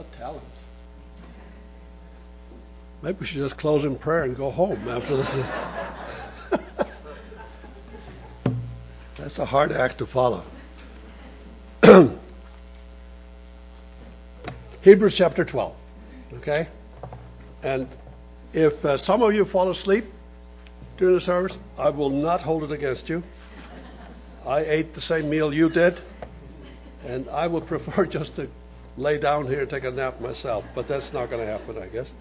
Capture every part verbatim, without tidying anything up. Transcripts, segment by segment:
What talent. Maybe we should just close in prayer and go home after this. That's a hard act to follow. Hebrews chapter twelve. Okay? And if uh, some of you fall asleep during the service, I will not hold it against you. I ate the same meal you did, and I would prefer just to lay down here and take a nap myself, but that's not going to happen, I guess.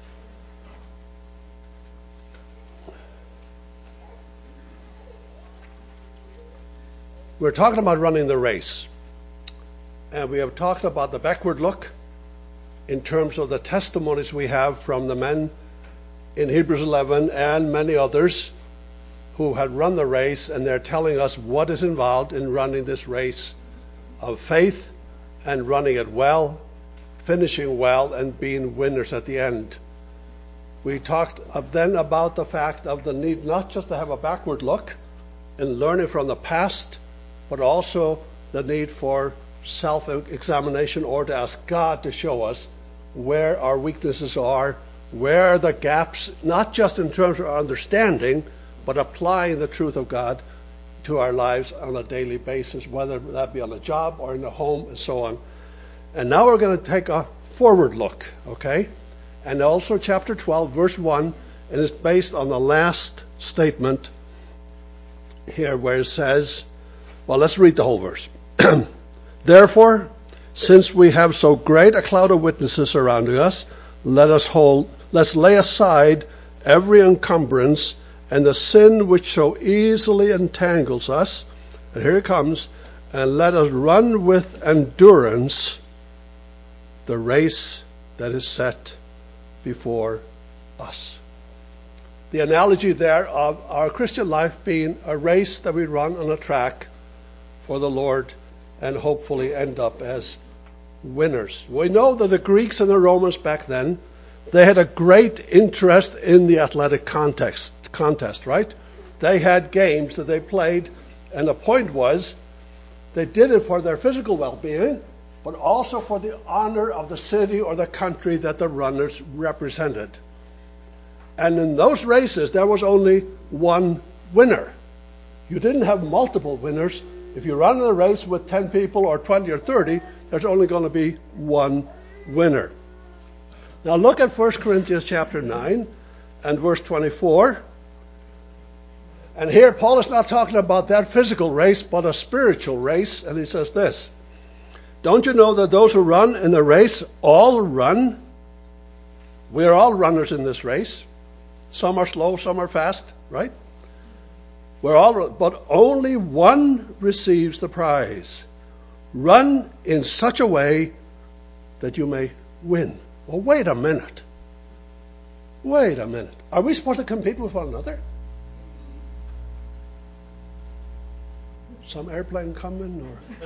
We're talking about running the race, and we have talked about the backward look in terms of the testimonies we have from the men in Hebrews eleven and many others who had run the race, and they're telling us what is involved in running this race of faith and running it well, finishing well, and being winners at the end. We talked then about the fact of the need not just to have a backward look in learning from the past, but also the need for self-examination, or to ask God to show us where our weaknesses are, where are the gaps, not just in terms of our understanding, but applying the truth of God to our lives on a daily basis, whether that be on a job or in the home and so on. And now we're going to take a forward look, okay? And also chapter twelve, verse one, and it's based on the last statement here where it says, well, let's read the whole verse. Therefore, since we have so great a cloud of witnesses surrounding us, let us hold, let's lay aside every encumbrance and the sin which so easily entangles us. And here it comes. And let us run with endurance the race that is set before us. The analogy there of our Christian life being a race that we run on a track for the Lord and hopefully end up as winners. We know that the Greeks and the Romans back then, they had a great interest in the athletic context, contest, right? They had games that they played, and the point was they did it for their physical well-being, but also for the honor of the city or the country that the runners represented. And in those races, there was only one winner. You didn't have multiple winners. If you run a race with ten people or twenty or thirty, there's only going to be one winner. Now look at First Corinthians chapter nine and verse twenty-four. And here Paul is not talking about that physical race, but a spiritual race. And he says this, don't you know that those who run in the race all run? We are all runners in this race. Some are slow, some are fast, right? We're all, but only one receives the prize. Run in such a way that you may win. Well, wait a minute. Wait a minute. Are we supposed to compete with one another? Some airplane coming, or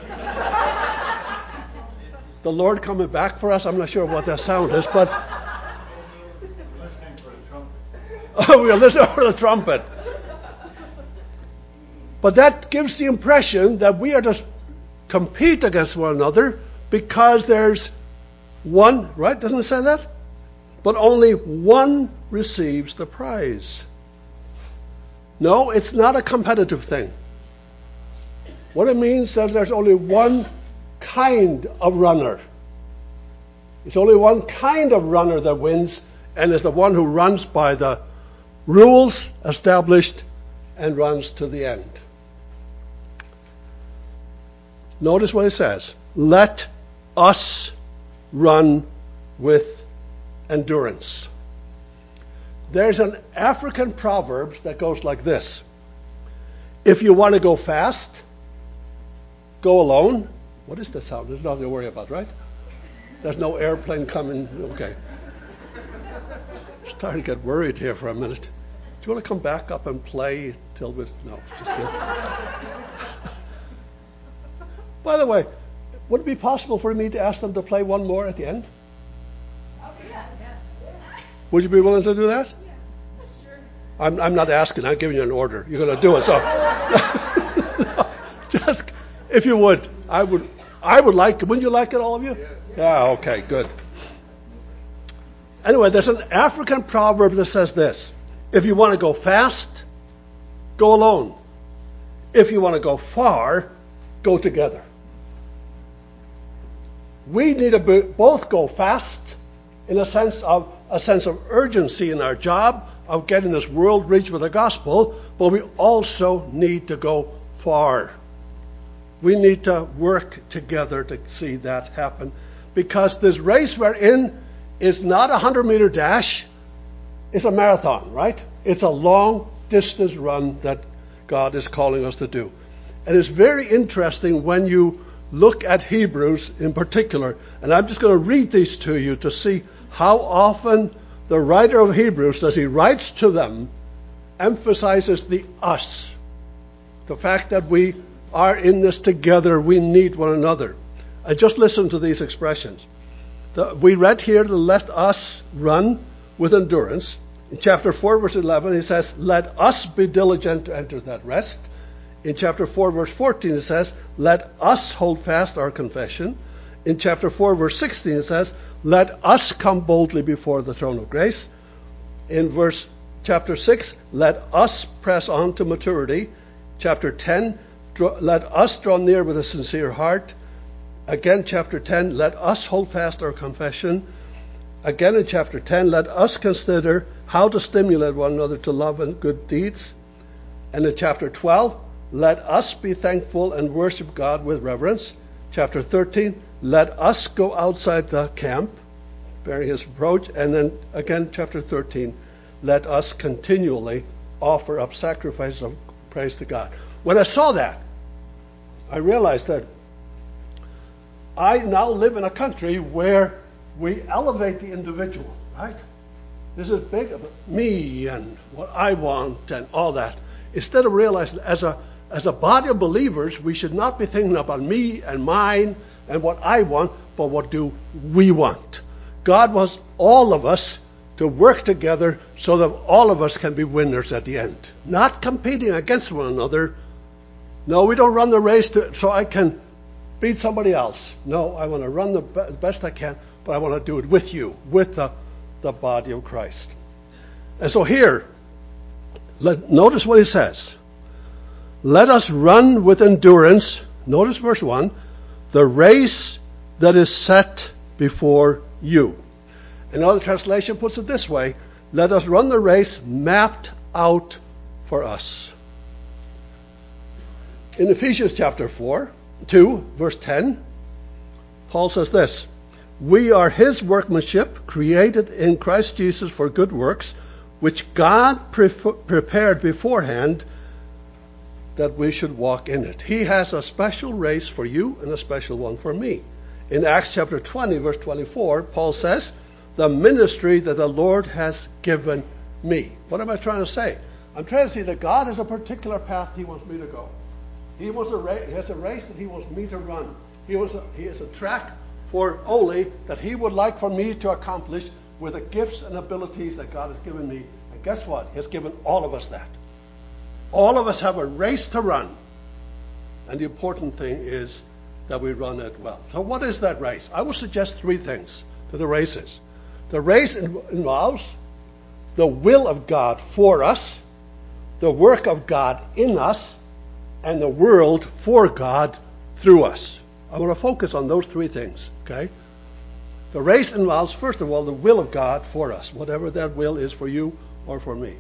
the Lord coming back for us? I'm not sure what that sound is, but listening for the trumpet. Oh, we're listening for the trumpet. But that gives the impression that we are to compete against one another because there's one, right? Doesn't it say that? But only one receives the prize. No, it's not a competitive thing. What it means is that there's only one kind of runner. It's only one kind of runner that wins, and it's the one who runs by the rules established and runs to the end. Notice what it says. Let us run with endurance. There's an African proverb that goes like this. If you want to go fast, go alone. What is that sound? There's nothing to worry about, right? There's no airplane coming. Okay. Starting to get worried here for a minute. Do you want to come back up and play till with... No, just kidding. By the way, would it be possible for me to ask them to play one more at the end? Oh, yeah, yeah. Would you be willing to do that? Yeah, sure. I'm, I'm not asking. I'm giving you an order. You're going to do it. So, no, just if you would, I would, I would like it. Wouldn't you like it, all of you? Yes. Yeah, okay, good. Anyway, there's an African proverb that says this: if you want to go fast, go alone. If you want to go far, go together. We need to be, both go fast in a sense of a sense of urgency in our job of getting this world reached with the gospel, but we also need to go far. We need to work together to see that happen, because this race we're in is not a hundred meter dash. It's a marathon, right? It's a long distance run that God is calling us to do. And it's very interesting when you look at Hebrews in particular, and I'm just going to read these to you to see how often the writer of Hebrews, as he writes to them, emphasizes the us. The fact that we are in this together, we need one another. And just listen to these expressions. The, we read here to let us run with endurance. In chapter four, verse eleven, he says, let us be diligent to enter that rest. In chapter four, verse fourteen, it says, let us hold fast our confession. In chapter four, verse sixteen, it says, let us come boldly before the throne of grace. In verse chapter six, let us press on to maturity. Chapter ten, draw, let us draw near with a sincere heart. Again, chapter ten, let us hold fast our confession. Again, in chapter ten, let us consider how to stimulate one another to love and good deeds. And in chapter twelve, let us be thankful and worship God with reverence. Chapter thirteen, let us go outside the camp, bearing his reproach. And then again, chapter thirteen, let us continually offer up sacrifices of praise to God. When I saw that, I realized that I now live in a country where we elevate the individual, right? This is big about me and what I want and all that. Instead of realizing as a as a body of believers, we should not be thinking about me and mine and what I want, but what do we want? God wants all of us to work together so that all of us can be winners at the end. Not competing against one another. No, we don't run the race to, so I can beat somebody else. No, I want to run the best I can, but I want to do it with you, with the, the body of Christ. And so here, let, notice what he says. Let us run with endurance, notice verse one, the race that is set before you. Another translation puts it this way: let us run the race mapped out for us. In Ephesians chapter four, two, verse ten, Paul says this: we are his workmanship, created in Christ Jesus for good works, which God pre- prepared beforehand that we should walk in it. He has a special race for you and a special one for me. In Acts chapter twenty, verse twenty-four, Paul says, the ministry that the Lord has given me. What am I trying to say? I'm trying to say that God has a particular path he wants me to go. He, wants a ra- he has a race that he wants me to run. He, wants a, he has a track for Ole that he would like for me to accomplish with the gifts and abilities that God has given me. And guess what? He has given all of us that. All of us have a race to run. And the important thing is that we run it well. So what is that race? I will suggest three things to the race is. The race involves the will of God for us, the work of God in us, and the world for God through us. I want to focus on those three things, okay? The race involves, first of all, the will of God for us, whatever that will is for you or for me.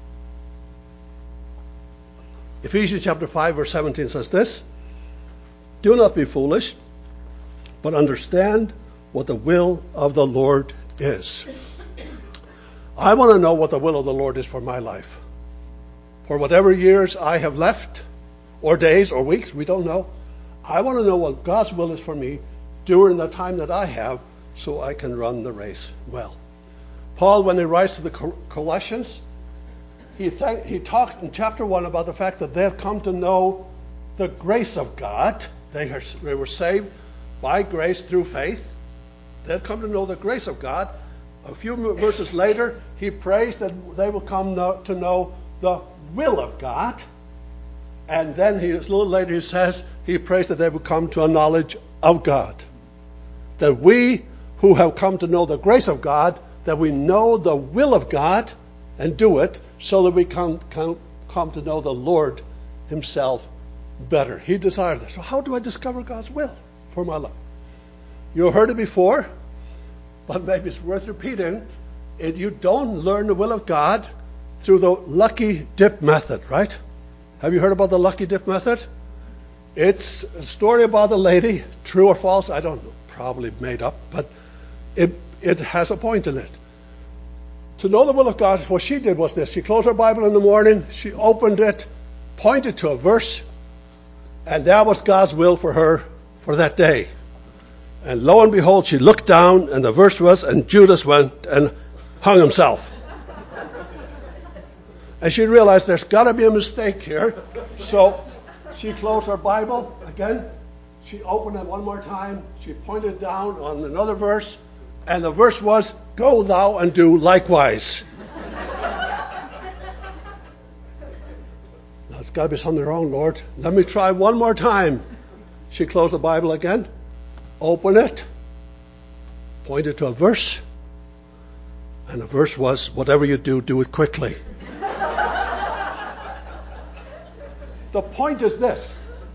Ephesians chapter five, verse seventeen says this: do not be foolish, but understand what the will of the Lord is. I want to know what the will of the Lord is for my life. For whatever years I have left, or days or weeks, we don't know. I want to know what God's will is for me during the time that I have, so I can run the race well. Paul, when he writes to the Colossians, he, th- he talks in chapter one about the fact that they've come to know the grace of God. They, are, they were saved by grace through faith. They've come to know the grace of God. A few verses later, he prays that they will come know, to know the will of God. And then he, a little later he says, he prays that they will come to a knowledge of God. That we who have come to know the grace of God, that we know the will of God and do it so that we can, can come to know the Lord himself better. He desired this. So how do I discover God's will for my life? You heard it before, but maybe it's worth repeating. It, you don't learn the will of God through the lucky dip method, right? Have you heard about the lucky dip method? It's a story about a lady, true or false, I don't know, probably made up, but it, it has a point in it. To know the will of God, what she did was this. She closed her Bible in the morning, she opened it, pointed to a verse, and that was God's will for her for that day. And lo and behold, she looked down, and the verse was, and Judas went and hung himself. And she realized there's got to be a mistake here. So she closed her Bible again. She opened it one more time. She pointed down on another verse. And the verse was, go thou and do likewise. Now, it's got to be something wrong, Lord. Let me try one more time. She closed the Bible again. Open it. Pointed to a verse. And the verse was, whatever you do, do it quickly. The point is this.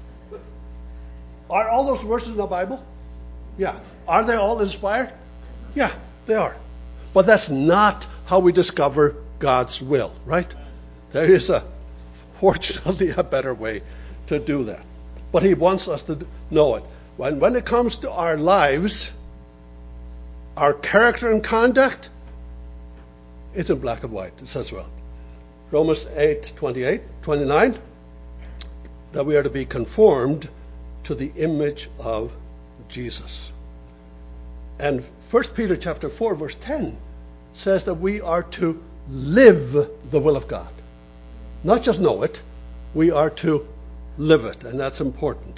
Are all those verses in the Bible? Yeah. Are they all inspired? Yeah, they are. But that's not how we discover God's will, right? There is a, fortunately, a better way to do that. But he wants us to know it. When, when it comes to our lives, our character and conduct, it's in black and white. It says well. Romans eight, twenty-eight, twenty-nine, that we are to be conformed to the image of Jesus. And First Peter chapter four, verse ten says that we are to live the will of God. Not just know it, we are to live it, and that's important.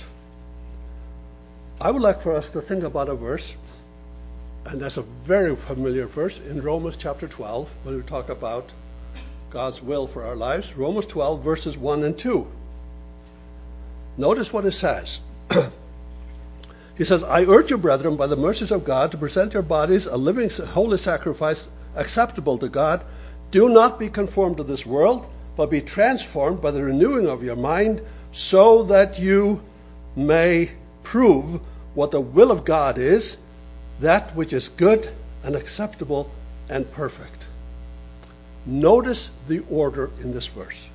I would like for us to think about a verse, and that's a very familiar verse in Romans chapter twelve, when we talk about God's will for our lives. Romans twelve, verses one and two. Notice what it says. He says, I urge you, brethren, by the mercies of God, to present your bodies a living, holy sacrifice, acceptable to God. Do not be conformed to this world, but be transformed by the renewing of your mind, so that you may prove what the will of God is, that which is good and acceptable and perfect. Notice the order in this verse.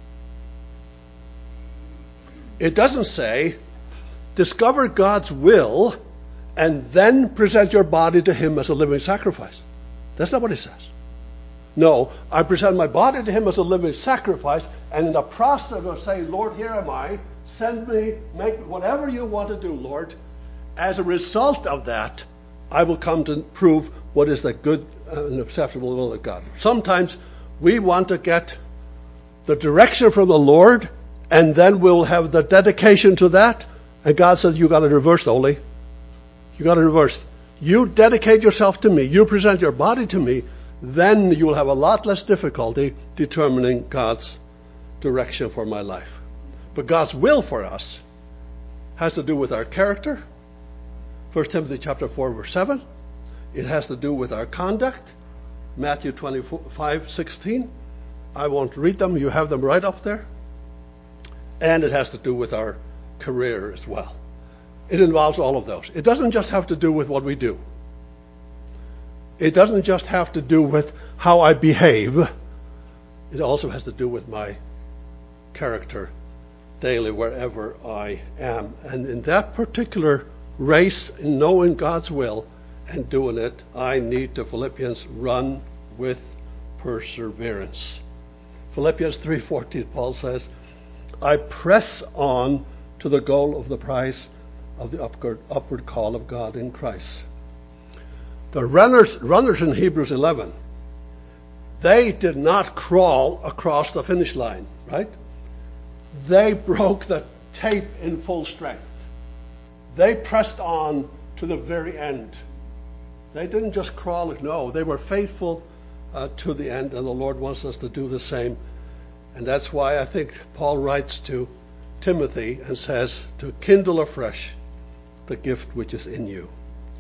It doesn't say, discover God's will and then present your body to him as a living sacrifice. That's not what it says. No, I present my body to him as a living sacrifice, and in the process of saying, Lord, here am I, send me, make whatever you want to do, Lord. As a result of that, I will come to prove what is the good and acceptable will of God. Sometimes we want to get the direction from the Lord, and then we'll have the dedication to that. And God says, you got to reverse, Ole. You got to reverse. You dedicate yourself to me. You present your body to me. Then you will have a lot less difficulty determining God's direction for my life. But God's will for us has to do with our character. First Timothy chapter four, verse seven. It has to do with our conduct. Matthew twenty-five, sixteen. I won't read them. You have them right up there. And it has to do with our career as well. It involves all of those. It doesn't just have to do with what we do. It doesn't just have to do with how I behave. It also has to do with my character daily wherever I am. And in that particular race, in knowing God's will and doing it, I need to, Philippians, run with perseverance. Philippians three fourteen, Paul says, I press on to the goal of the prize of the upward, upward call of God in Christ. The runners, runners in Hebrews eleven, they did not crawl across the finish line, right? They broke the tape in full strength. They pressed on to the very end. They didn't just crawl, no, they were faithful uh, to the end, and the Lord wants us to do the same. And that's why I think Paul writes to Timothy and says to kindle afresh the gift which is in you.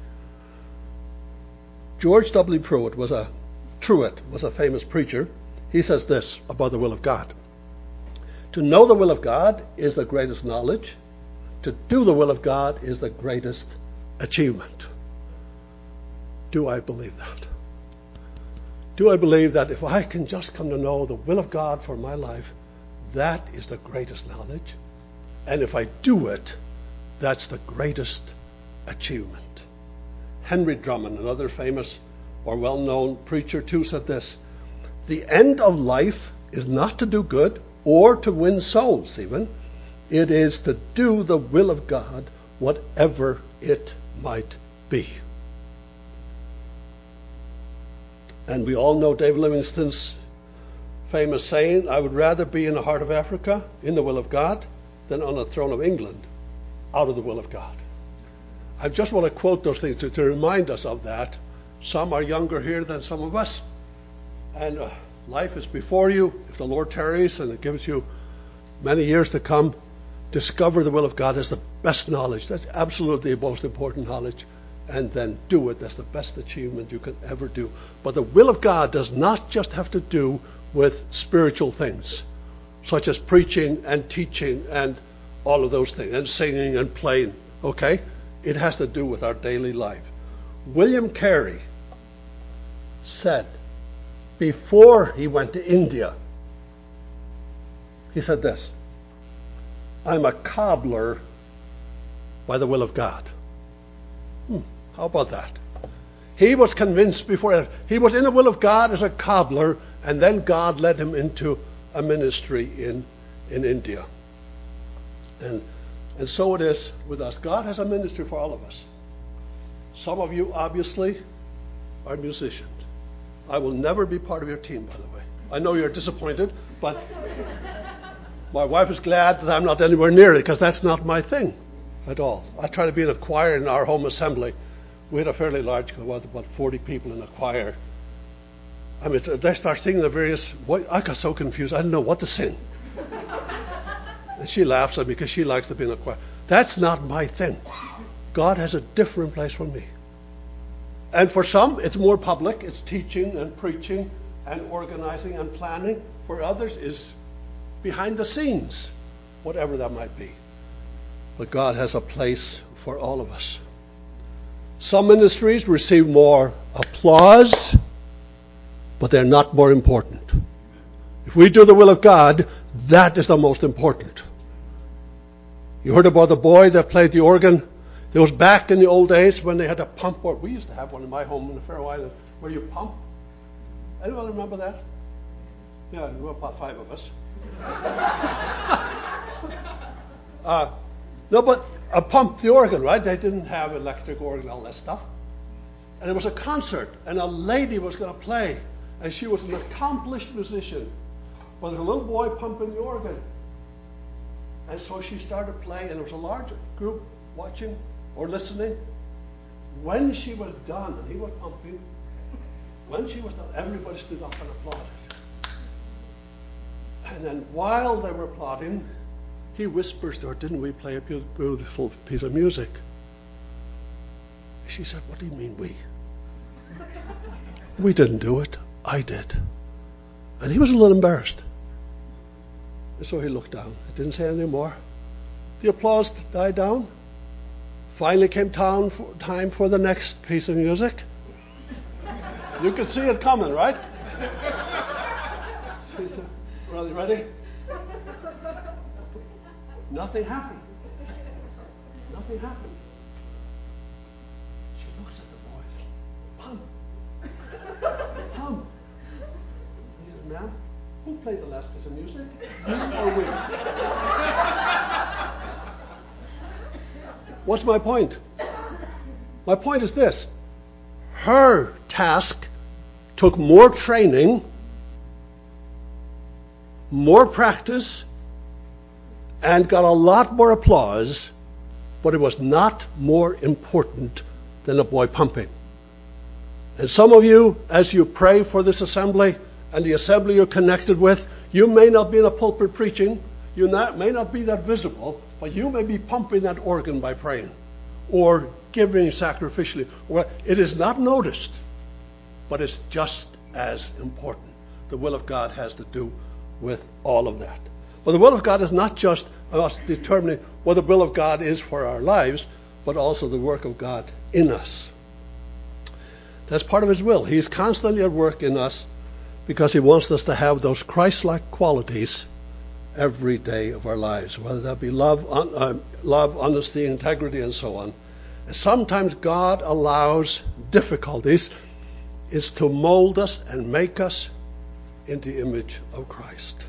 George W. Pruitt was a Truett was a famous preacher. He says this about the will of God. To know the will of God is the greatest knowledge. To do the will of God is the greatest achievement. Do I believe that? Do I believe that if I can just come to know the will of God for my life, that is the greatest knowledge? And if I do it, that's the greatest achievement. Henry Drummond, another famous or well-known preacher too, said this: the end of life is not to do good or to win souls even. It is to do the will of God, whatever it might be. And we all know David Livingstone's famous saying, I would rather be in the heart of Africa, in the will of God, than on the throne of England, out of the will of God. I just want to quote those things to, to remind us of that. Some are younger here than some of us, and uh, life is before you. If the Lord tarries and it gives you many years to come, discover the will of God as the best knowledge. That's absolutely the most important knowledge. And then do it. That's the best achievement you can ever do. But the will of God does not just have to do with spiritual things, such as preaching and teaching and all of those things, and singing and playing. Okay? It has to do with our daily life. William Carey said, before he went to India, he said this: I'm a cobbler by the will of God. Hmm, how about that? He was convinced before, he was in the will of God as a cobbler, and then God led him into a ministry in, in India. And, and so it is with us. God has a ministry for all of us. Some of you, obviously, are musicians. I will never be part of your team, by the way. I know you're disappointed, but my wife is glad that I'm not anywhere near it, because that's not my thing at all. I try to be in a choir in our home assembly. We had a fairly large, about, about forty people in a choir. I mean, they start singing the various, I got so confused, I didn't know what to sing. And she laughs at me because she likes to be in a choir. That's not my thing. God has a different place for me. And for some, it's more public. It's teaching and preaching and organizing and planning. For others, it's behind the scenes, whatever that might be. But God has a place for all of us. Some ministries receive more applause, but they're not more important. If we do the will of God, that is the most important. You heard about the boy that played the organ. It was back in the old days when they had a pump, or we used to have one in my home in the Faroe Islands, where you pump. Anyone remember that? Yeah, there were about five of us. uh, no, but a pump, the organ, right? They didn't have electric organ, all that stuff. And it was a concert, and a lady was going to play, and she was an accomplished musician. But there was a little boy pumping the organ. And so she started playing, and there was a large group watching or listening. When she was done, and he was pumping, when she was done, everybody stood up and applauded. And then while they were applauding, he whispers to her, didn't we play a beautiful piece of music? She said, what do you mean we? We didn't do it. I did. And he was a little embarrassed. And so he looked down. He didn't say anything more. The applause died down. Finally came time for, time for the next piece of music. You could see it coming, right? She said, ready, ready? Nothing happened. Nothing happened. She looks at the boy. Pump. Pump. He says, ma'am, who played the last piece of music? You or we? What's my point? My point is this. Her task took more training, more practice, and got a lot more applause, but it was not more important than a boy pumping. And some of you, as you pray for this assembly and the assembly you're connected with, you may not be in a pulpit preaching, you not, may not be that visible, but you may be pumping that organ by praying. or giving sacrificially. Well, it is not noticed, but it's just as important. The will of God has to do with all of that. But the will of God is not just us determining what the will of God is for our lives, but also the work of God in us. That's part of his will. He's constantly at work in us because he wants us to have those Christ-like qualities every day of our lives, whether that be love, uh, love, honesty, integrity, and so on. And sometimes God allows difficulties is to mold us and make us into the image of Christ.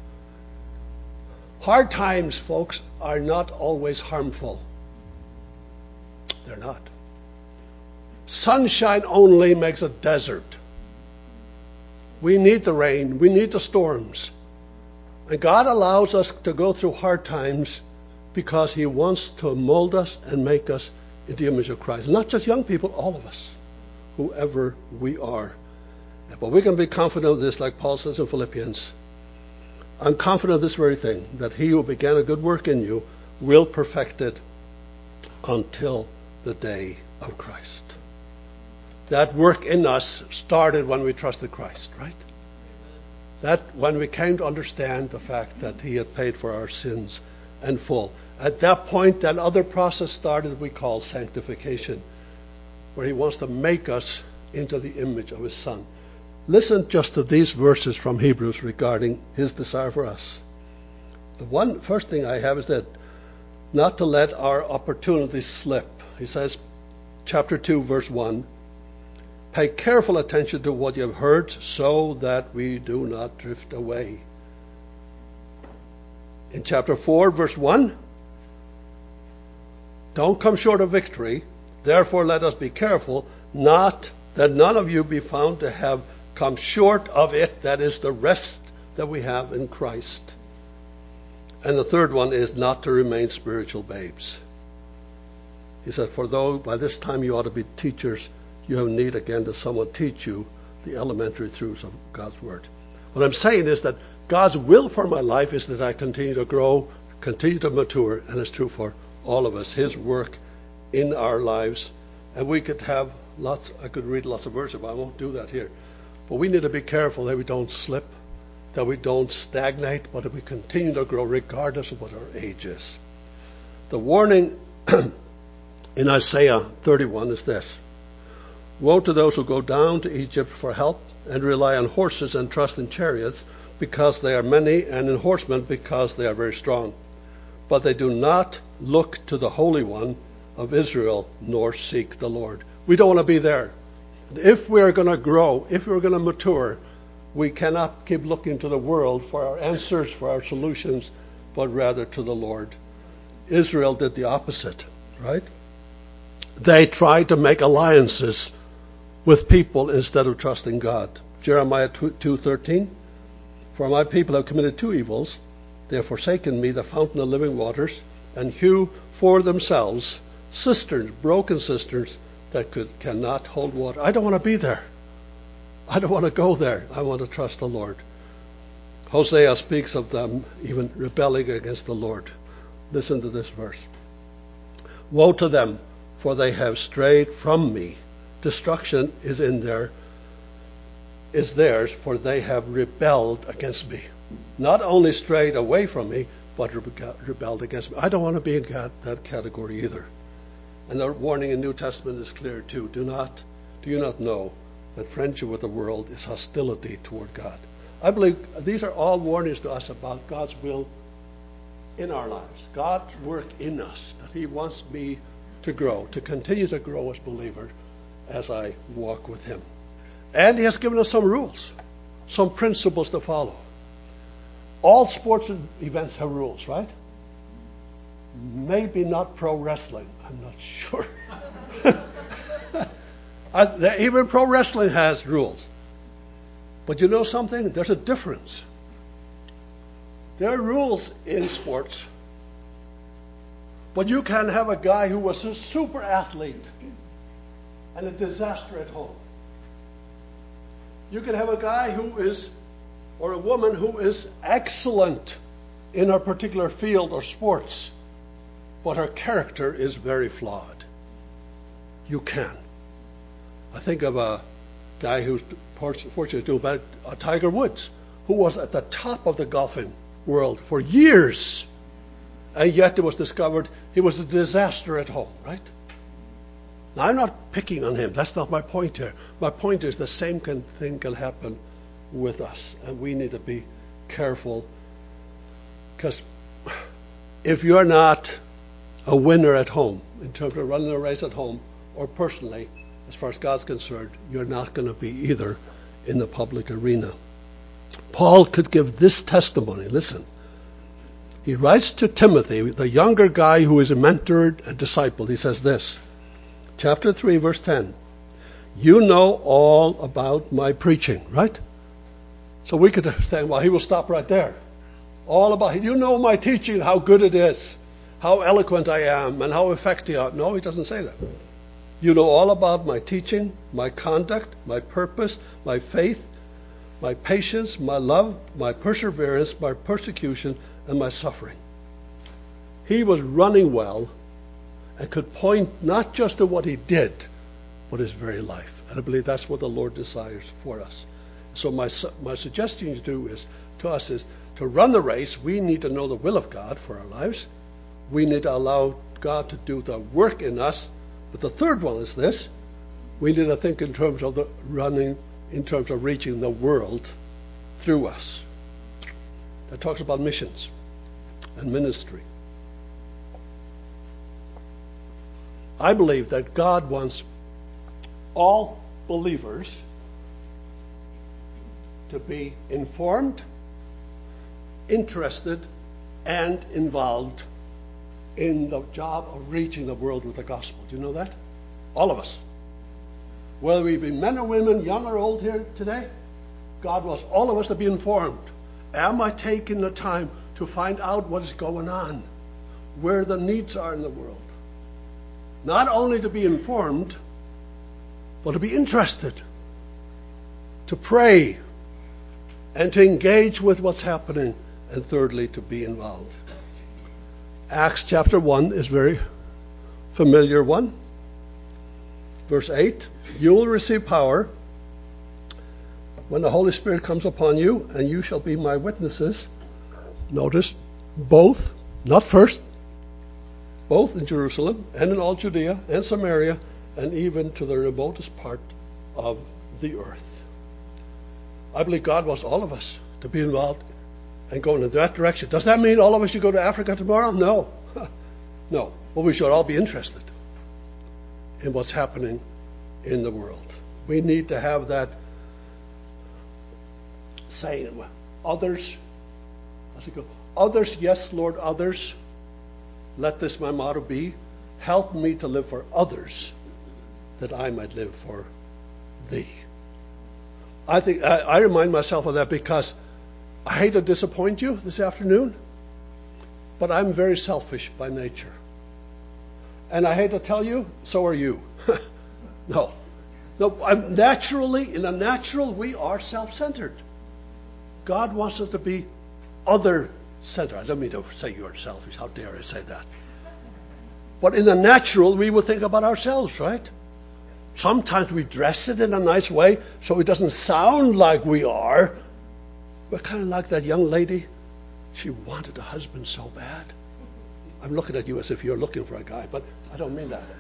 Hard times, folks, are not always harmful. They're not. Sunshine only makes a desert. We need the rain. We need the storms. And God allows us to go through hard times because he wants to mold us and make us in the image of Christ. Not just young people, all of us, whoever we are. But we can be confident of this, like Paul says in Philippians. I'm confident of this very thing, that he who began a good work in you will perfect it until the day of Christ. That work in us started when we trusted Christ, right? That when we came to understand the fact that he had paid for our sins in full. At that point, that other process started we call sanctification, where he wants to make us into the image of his Son. Listen just to these verses from Hebrews regarding his desire for us. The one first thing I have is that not to let our opportunities slip. He says, chapter two, verse one, pay careful attention to what you have heard so that we do not drift away. In chapter four, verse one, don't come short of victory. Therefore, let us be careful not that none of you be found to have come short of it, that is the rest that we have in Christ. And the third one is not to remain spiritual babes. He said, for though by this time you ought to be teachers, you have need again to someone teach you the elementary truths of God's word. What I'm saying is that God's will for my life is that I continue to grow, continue to mature, and it's true for all of us, his work in our lives. And we could have lots, I could read lots of verses, but I won't do that here. But we need to be careful that we don't slip, that we don't stagnate, but that we continue to grow regardless of what our age is. The warning in Isaiah thirty-one is this. Woe to those who go down to Egypt for help and rely on horses and trust in chariots because they are many, and in horsemen because they are very strong. But they do not look to the Holy One of Israel nor seek the Lord. We don't want to be there. If we're going to grow, if we're going to mature, we cannot keep looking to the world for our answers, for our solutions, but rather to the Lord. Israel did the opposite, right? They tried to make alliances with people instead of trusting God. Jeremiah two thirteen, for my people have committed two evils. They have forsaken me, the fountain of living waters, and hew for themselves cisterns, broken cisterns, that could cannot hold water. I don't want to be there. I don't want to go there. I want to trust the Lord. Hosea speaks of them even rebelling against the Lord. Listen to this verse. Woe to them, for they have strayed from me. Destruction is in there, is theirs, for they have rebelled against me. Not only strayed away from me, but rebelled against me. I don't want to be in that category either. And the warning in the New Testament is clear too. Do not, do you not know that friendship with the world is hostility toward God? I believe these are all warnings to us about God's will in our lives, God's work in us, that he wants me to grow, to continue to grow as a believer as I walk with him. And he has given us some rules, some principles to follow. All sports events have rules, right? Maybe not pro wrestling. I'm not sure. Even pro wrestling has rules. But you know something? There's a difference. There are rules in sports. But you can have a guy who was a super athlete and a disaster at home. You can have a guy who is, or a woman who is excellent in a particular field or sports, but her character is very flawed. You can. I think of a guy who's fortunate to do about uh, Tiger Woods, who was at the top of the golfing world for years, and yet it was discovered he was a disaster at home, right? Now, I'm not picking on him. That's not my point here. My point is the same can, thing can happen with us, and we need to be careful, because if you're not a winner at home, in terms of running a race at home, or personally, as far as God's concerned, you're not going to be either in the public arena. Paul could give this testimony. Listen. He writes to Timothy, the younger guy who is a mentored and discipled. He says this, chapter three, verse ten. You know all about my preaching, right? So we could say, well, he will stop right there. All about, you know my teaching, how good it is, how eloquent I am, and how effective I am. No, he doesn't say that. You know all about my teaching, my conduct, my purpose, my faith, my patience, my love, my perseverance, my persecution, and my suffering. He was running well and could point not just to what he did, but his very life. And I believe that's what the Lord desires for us. So my my suggestion to do is to us is to run the race. We need to know the will of God for our lives. We need to allow God to do the work in us. But the third one is this. We need to think in terms of the running, in terms of reaching the world through us. That talks about missions and ministry. I believe that God wants all believers to be informed, interested, and involved in the job of reaching the world with the gospel. Do you know that? All of us. Whether we be men or women, young or old here today, God wants all of us to be informed. Am I taking the time to find out what is going on, where the needs are in the world? Not only to be informed, but to be interested, to pray, and to engage with what's happening, and thirdly, to be involved. Acts chapter one is a very familiar one. Verse eight, you will receive power when the Holy Spirit comes upon you, and you shall be my witnesses. Notice, both, not first, both in Jerusalem and in all Judea and Samaria, and even to the remotest part of the earth. I believe God wants all of us to be involved and go in that direction. Does that mean all of us should go to Africa tomorrow? No. No. But we should all be interested in what's happening in the world. We need to have that saying, others, how's it go? Others, yes, Lord, others. Let this my motto be. Help me to live for others, that I might live for thee. I think I, I remind myself of that because I hate to disappoint you this afternoon, but I'm very selfish by nature. And I hate to tell you, so are you. no. No, I'm naturally, in a natural, we are self-centered. God wants us to be other-centered. I don't mean to say you're selfish. How dare I say that? But in the natural, we would think about ourselves, right? Sometimes we dress it in a nice way so it doesn't sound like we are. We're kind of like that young lady. She wanted a husband so bad. I'm looking at you as if you're looking for a guy, but I don't mean that.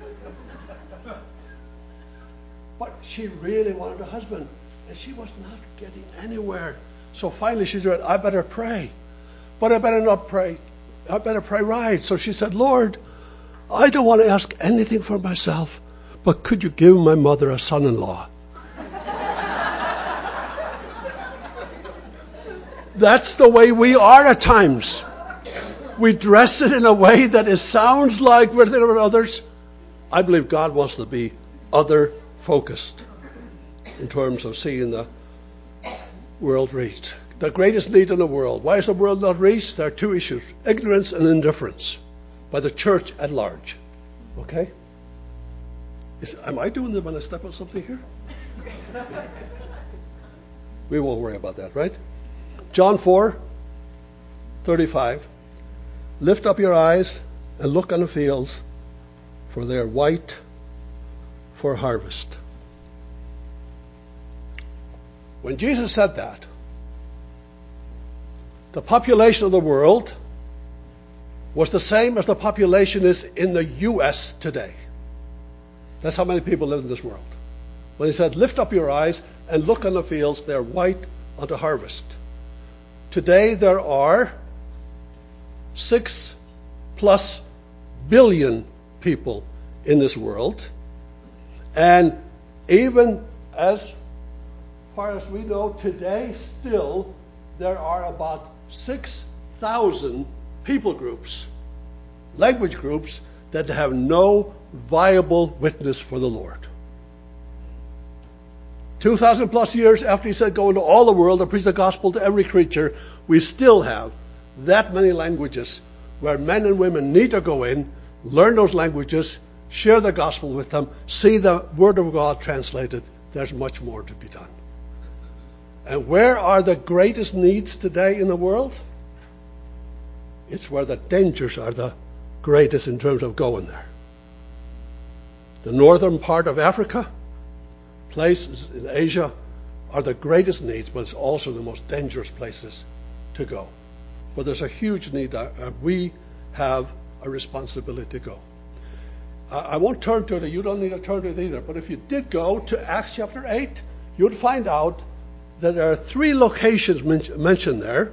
But she really wanted a husband, and she was not getting anywhere. So finally she said, I better pray. But I better not pray. I better pray right. So she said, Lord, I don't want to ask anything for myself, but could you give my mother a son-in-law? That's the way we are at times. We dress it in a way that it sounds like we're thinking about others. I believe God wants to be other-focused in terms of seeing the world reached. The greatest need in the world. Why is the world not reached? There are two issues. Ignorance and indifference by the church at large. Okay? Is, am I doing it when I step on something here? We won't worry about that, right? John four thirty-five. Lift up your eyes and look on the fields, for they are white for harvest. When Jesus said that, the population of the world was the same as the population is in the U S today. That's how many people live in this world. When he said, lift up your eyes and look on the fields, they're white unto harvest. Today there are six plus billion people in this world. And even as far as we know today, still there are about six thousand people groups, language groups, that have no viable witness for the Lord. two thousand plus years after he said, go into all the world and preach the gospel to every creature, we still have that many languages where men and women need to go in, learn those languages, share the gospel with them, see the word of God translated. There's much more to be done. And where are the greatest needs today in the world? It's where the dangers are the greatest in terms of going there. The northern part of Africa, places in Asia are the greatest needs, but it's also the most dangerous places to go. But there's a huge need there, and we have a responsibility to go. I won't turn to it, you don't need to turn to it either, but if you did go to Acts chapter eight, you'd find out that there are three locations men- mentioned there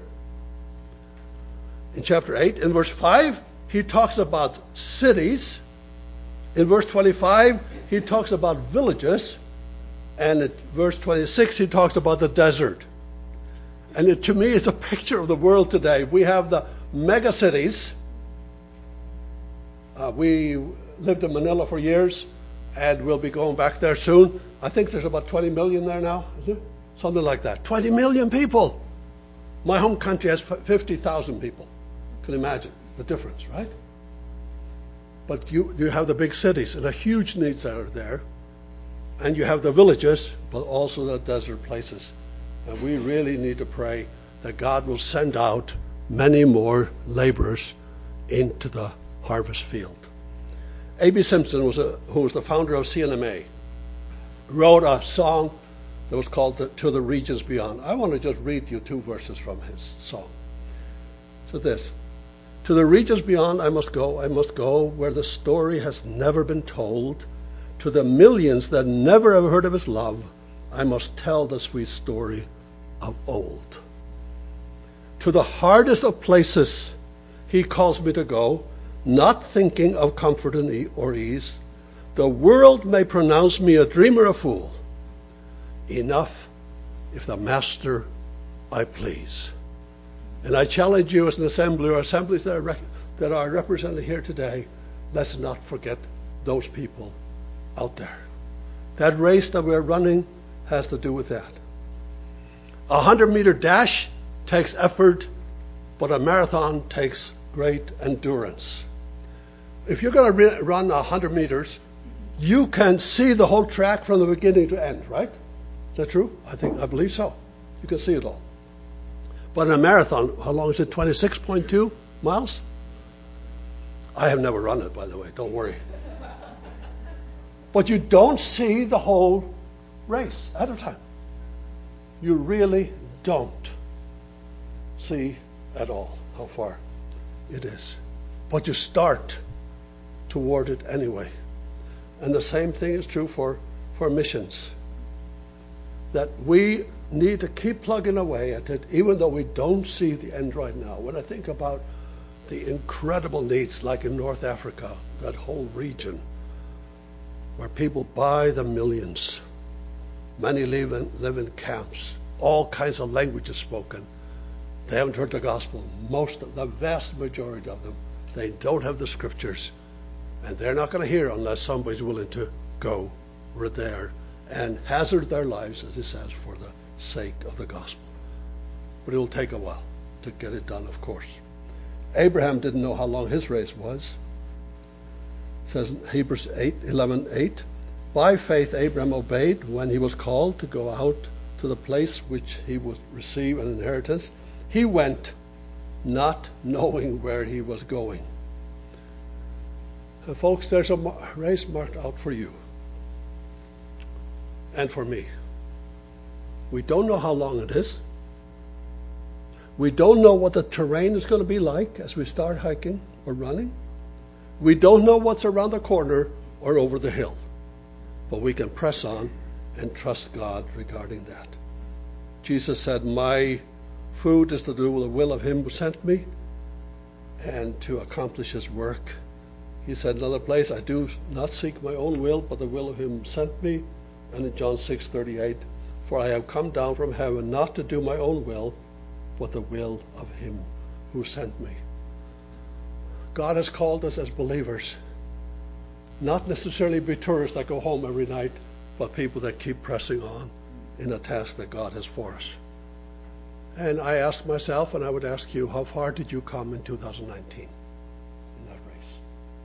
in chapter eight. In verse five, he talks about cities. In verse twenty-five, he talks about villages. And in verse twenty-six, he talks about the desert. And it, to me, it's a picture of the world today. We have the mega cities. Uh, we lived in Manila for years, and we'll be going back there soon. I think there's about twenty million there now, is it? Something like that. twenty million people. My home country has fifty thousand people. You can imagine the difference, right? But you, you have the big cities, and the huge needs that are there. And you have the villages, but also the desert places. And we really need to pray that God will send out many more laborers into the harvest field. A B Simpson, was a, who was the founder of C N M A, wrote a song that was called the, To the Regions Beyond. I want to just read you two verses from his song. So this, to the regions beyond I must go, I must go where the story has never been told. To the millions that never have heard of his love, I must tell the sweet story of old. To the hardest of places he calls me to go, not thinking of comfort and e- or ease. The world may pronounce me a dreamer, a fool. Enough if the master I please. And I challenge you as an assembly or assemblies that are, rec- that are represented here today, let's not forget those people out there. That race that we're running has to do with that. A hundred meter dash takes effort, but a marathon takes great endurance. If you're going to re- run a hundred meters, you can see the whole track from the beginning to end, right? Is that true? I think, I believe so. You can see it all. But in a marathon, how long is it? twenty-six point two miles? I have never run it, by the way. Don't worry. But you don't see the whole race at a time. You really don't see at all how far it is. But you start toward it anyway. And the same thing is true for, for missions. That we need to keep plugging away at it, even though we don't see the end right now. When I think about the incredible needs, like in North Africa, that whole region, where people by the millions, many live in, live in camps, all kinds of languages spoken. They haven't heard the gospel. Most of the vast majority of them, they don't have the scriptures, and they're not going to hear unless somebody's willing to go right there and hazard their lives, as it says, for the sake of the gospel. But it'll take a while to get it done, of course. Abraham didn't know how long his race was. It says in Hebrews eight, eleven, eight, by faith Abraham obeyed when he was called to go out to the place which he would receive an inheritance. He went not knowing where he was going. And folks, there's a race marked out for you. and for me. We don't know how long it is. We don't know what the terrain is going to be like as we start hiking or running. We don't know what's around the corner or over the hill. But we can press on and trust God regarding that. Jesus said, my food is to do the will of him who sent me and to accomplish his work. He said in another place, I do not seek my own will, but the will of him who sent me. And in John six thirty-eight, for I have come down from heaven not to do my own will, but the will of him who sent me. God has called us as believers, not necessarily be tourists that go home every night, but people that keep pressing on in a task that God has for us. And I ask myself, and I would ask you, how far did you come in two thousand nineteen in that race?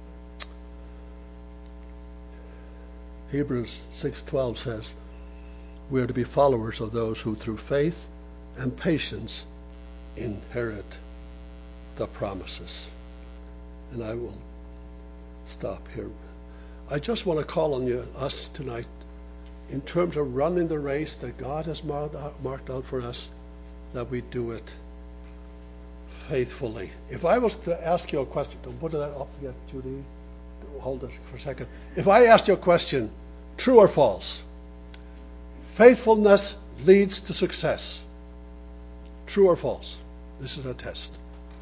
Hebrews six twelve says, we are to be followers of those who through faith and patience inherit the promises. And I will stop here. I just want to call on you, us tonight, in terms of running the race that God has marked out, marked out for us, that we do it faithfully. If I was to ask you a question, don't put that up yet, Judy. Hold this for a second. If I asked you a question, true or false? Faithfulness leads to success. True or false? This is a test.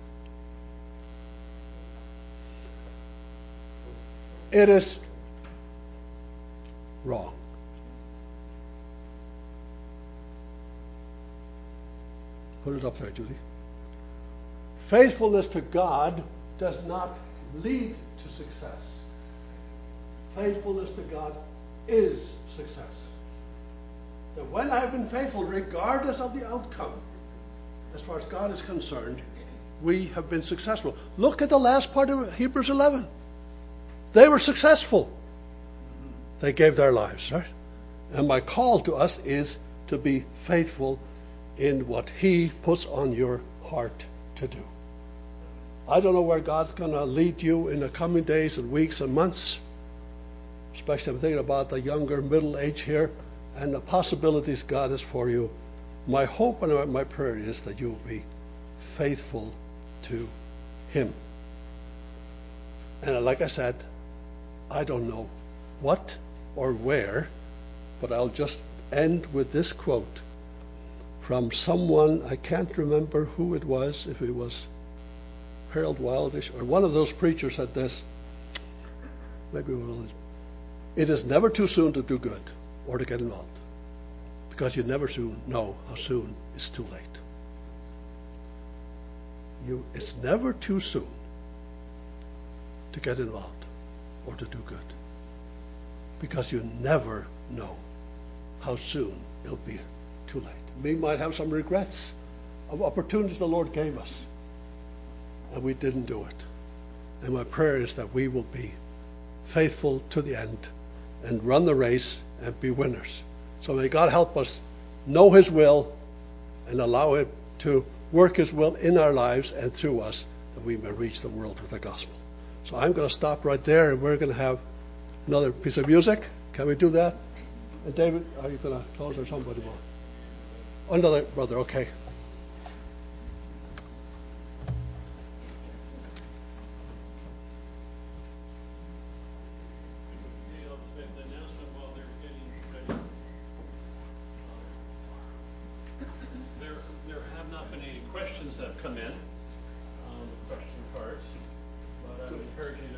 It is wrong. Put it up there, Judy. Faithfulness to God does not lead to success. Faithfulness to God is success. That when I have been faithful, regardless of the outcome, as far as God is concerned, we have been successful. Look at the last part of Hebrews eleven. They were successful. They gave their lives, right? And my call to us is to be faithful in what he puts on your heart to do. I don't know where God's going to lead you in the coming days and weeks and months, especially I'm thinking about the younger middle age here and the possibilities God has for you. My hope and my prayer is that you will be faithful to him. And like I said, I don't know what or where, but I'll just end with this quote from someone, I can't remember who it was, if it was Harold Wildish or one of those preachers said this, maybe one of those, it is never too soon to do good or to get involved, because you never soon know how soon it's too late. You, it's never too soon to get involved or to do good, because you never know how soon it'll be too late. We might have some regrets of opportunities the Lord gave us, and we didn't do it. And my prayer is that we will be faithful to the end and run the race and be winners. So may God help us know his will and allow him to work his will in our lives and through us, that we may reach the world with the gospel. So I'm going to stop right there, and we're going to have another piece of music. Can we do that? And David, are you going to close or somebody more? Another brother, okay. Questions that have come in, um, with question cards, but I would encourage you